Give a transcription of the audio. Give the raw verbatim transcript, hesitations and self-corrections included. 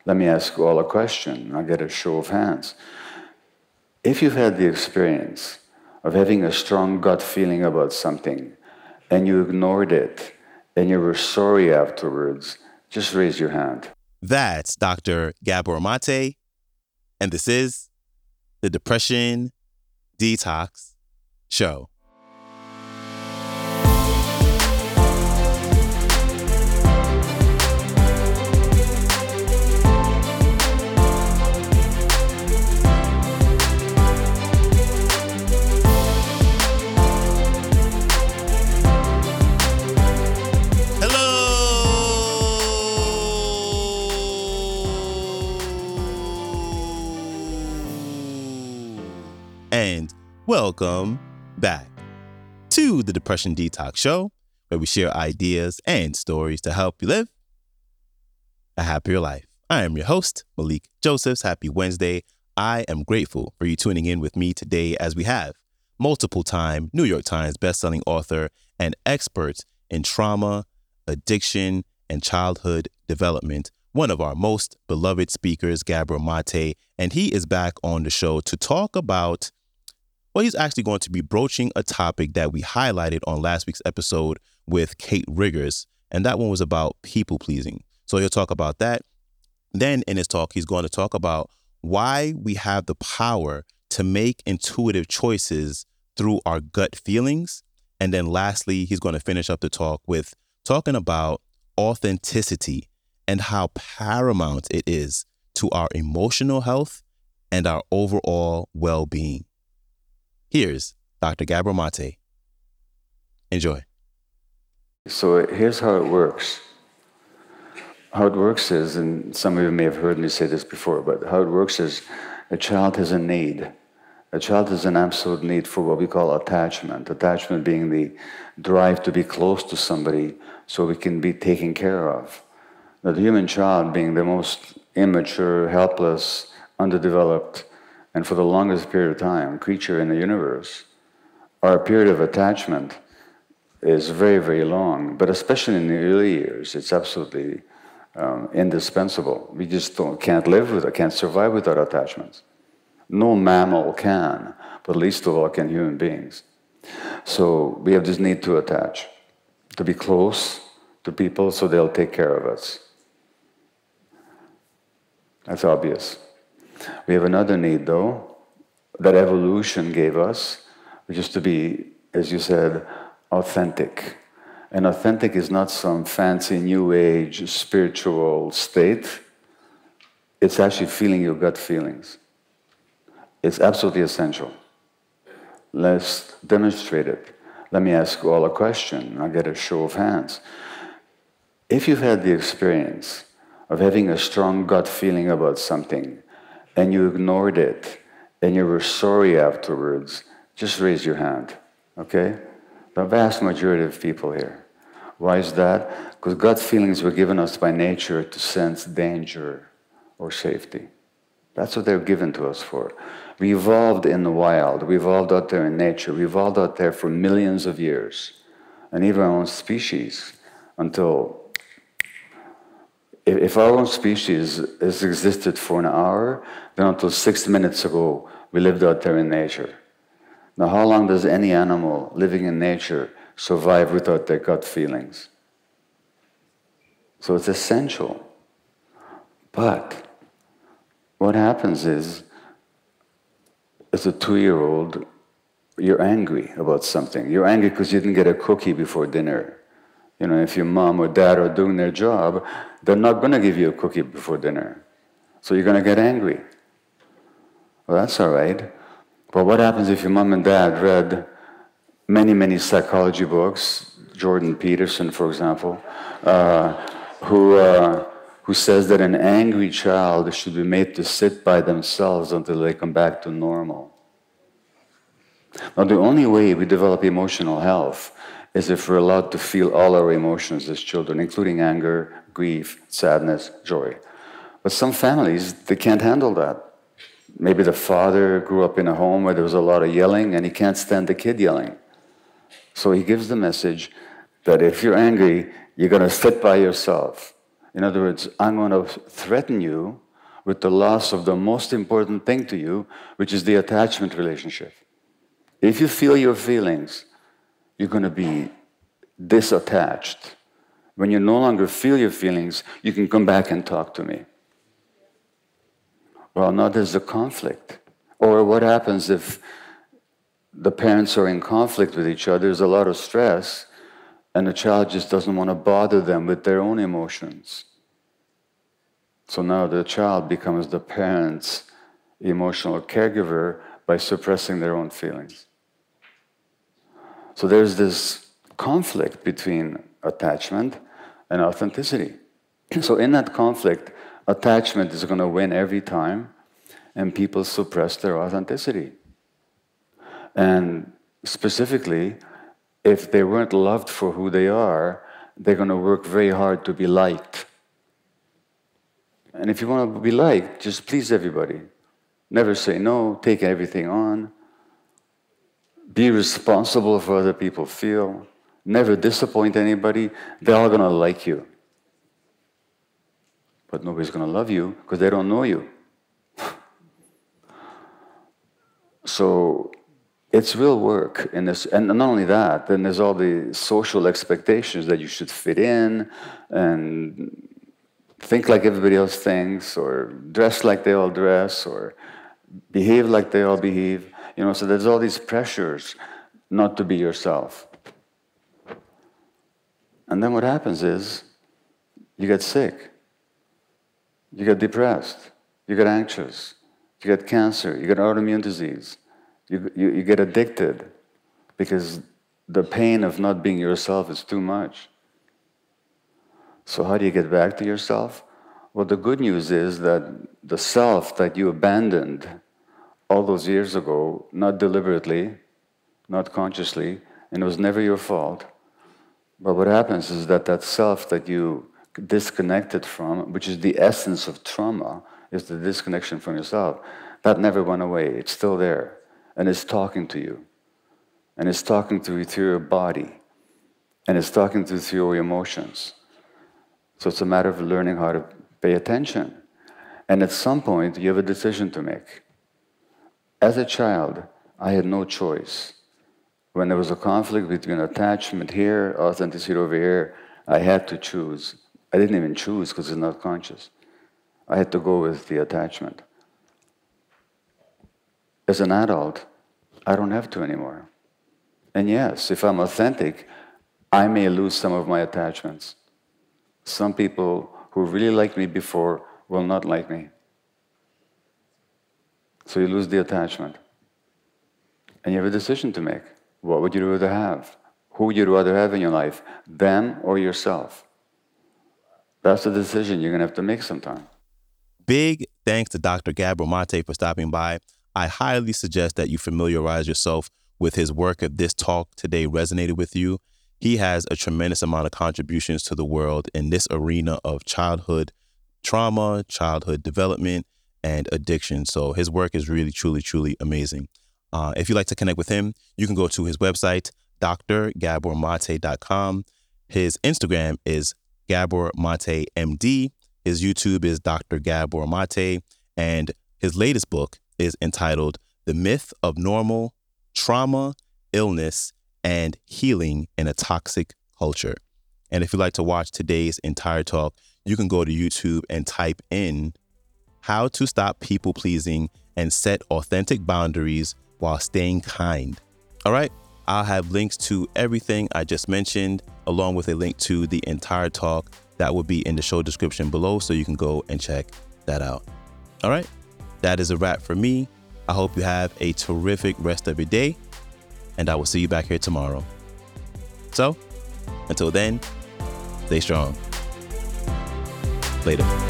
Let me ask you all a question. I'll get a show of hands. If you've had the experience of having a strong gut feeling about something and you ignored it and you were sorry afterwards, just raise your hand. That's Doctor Gabor Mate, and this is the Depression Detox Show. And welcome back to the Depression Detox Show, where we share ideas and stories to help you live a happier life. I am your host, Malik Josephs. Happy Wednesday. I am grateful for you tuning in with me today as we have multiple-time New York Times bestselling author and expert in trauma, addiction, and childhood development, one of our most beloved speakers, Gabor Mate, and he is back on the show to talk about, well, he's actually going to be broaching a topic that we highlighted on last week's episode with Kate Riggers, and that one was about people-pleasing. So he'll talk about that. Then in his talk, he's going to talk about why we have the power to make intuitive choices through our gut feelings. And then lastly, he's going to finish up the talk with talking about authenticity and how paramount it is to our emotional health and our overall well-being. Here's Doctor Gabor Mate. Enjoy. So here's how it works. How it works is, and some of you may have heard me say this before, but how it works is a child has a need. A child has an absolute need for what we call attachment. Attachment being the drive to be close to somebody so we can be taken care of. Now, the human child being the most immature, helpless, underdeveloped, and for the longest period of time, creature in the universe, our period of attachment is very, very long. But especially in the early years, it's absolutely um, indispensable. We just don't, can't live with it, can't survive without attachments. No mammal can, but least of all can human beings. So we have this need to attach, to be close to people so they'll take care of us. That's obvious. We have another need, though, that evolution gave us, which is to be, as you said, authentic. And authentic is not some fancy new age spiritual state. It's actually feeling your gut feelings. It's absolutely essential. Let's demonstrate it. Let me ask you all a question. I'll get a show of hands. If you've had the experience of having a strong gut feeling about something and you ignored it and you were sorry afterwards, just raise your hand, okay? The vast majority of people here. Why is that? Because gut feelings were given us by nature to sense danger or safety. That's what they're given to us for. We evolved in the wild. We evolved out there in nature. We evolved out there for millions of years. And even our own species, until, if, if our own species has existed for an hour, then until six minutes ago, we lived out there in nature. Now, how long does any animal living in nature survive without their gut feelings? So it's essential. But what happens is, as a two-year-old, you're angry about something. You're angry because you didn't get a cookie before dinner. You know, if your mom or dad are doing their job, they're not going to give you a cookie before dinner. So you're going to get angry. Well, that's all right. But what happens if your mom and dad read many, many psychology books, Jordan Peterson, for example, uh, who... Uh, who says that an angry child should be made to sit by themselves until they come back to normal. Now, the only way we develop emotional health is if we're allowed to feel all our emotions as children, including anger, grief, sadness, joy. But some families, they can't handle that. Maybe the father grew up in a home where there was a lot of yelling and he can't stand the kid yelling. So he gives the message that if you're angry, you're going to sit by yourself. In other words, I'm going to threaten you with the loss of the most important thing to you, which is the attachment relationship. If you feel your feelings, you're going to be disattached. When you no longer feel your feelings, you can come back and talk to me. Well, now there's a conflict. Or what happens if the parents are in conflict with each other, there's a lot of stress, and the child just doesn't want to bother them with their own emotions. So now the child becomes the parent's emotional caregiver by suppressing their own feelings. So there's this conflict between attachment and authenticity. So in that conflict, attachment is going to win every time, and people suppress their authenticity. And specifically, if they weren't loved for who they are, they're going to work very hard to be liked. And if you want to be liked, just please everybody. Never say no, take everything on. Be responsible for what other people feel. Never disappoint anybody. They're all going to like you. But nobody's going to love you because they don't know you. So it's real work in this. And not only that, then there's all the social expectations that you should fit in and think like everybody else thinks, or dress like they all dress, or behave like they all behave. You know, so there's all these pressures not to be yourself. And then what happens is you get sick, you get depressed, you get anxious, you get cancer, you get autoimmune disease, you, you, you get addicted because the pain of not being yourself is too much. So how do you get back to yourself? Well, the good news is that the self that you abandoned all those years ago, not deliberately, not consciously, and it was never your fault, but what happens is that that self that you disconnected from, which is the essence of trauma, is the disconnection from yourself, that never went away. It's still there, and it's talking to you, and it's talking to you through your body, and it's talking to you through your emotions. So it's a matter of learning how to pay attention. And at some point, you have a decision to make. As a child, I had no choice. When there was a conflict between attachment here, authenticity over here, I had to choose. I didn't even choose because it's not conscious. I had to go with the attachment. As an adult, I don't have to anymore. And yes, if I'm authentic, I may lose some of my attachments. Some people who really liked me before will not like me. So you lose the attachment. And you have a decision to make. What would you rather have? Who would you rather have in your life? Them or yourself? That's the decision you're going to have to make sometime. Big thanks to Doctor Gabor Mate for stopping by. I highly suggest that you familiarize yourself with his work if this talk today resonated with you. He has a tremendous amount of contributions to the world in this arena of childhood trauma, childhood development, and addiction. So his work is really, truly, truly amazing. Uh, if you'd like to connect with him, you can go to his website, d r gabor mate dot com. His Instagram is Gabor Mate M D. His YouTube is Doctor Gabor Mate. And his latest book is entitled The Myth of Normal, Trauma, Illness, and Healing in a Toxic Culture. And if you'd like to watch today's entire talk, you can go to YouTube and type in How to Stop People Pleasing and Set Authentic Boundaries While Staying Kind. All right, I'll have links to everything I just mentioned, along with a link to the entire talk that will be in the show description below, so you can go and check that out. All right, that is a wrap for me. I hope you have a terrific rest of your day, and I will see you back here tomorrow. So, until then, stay strong. Later.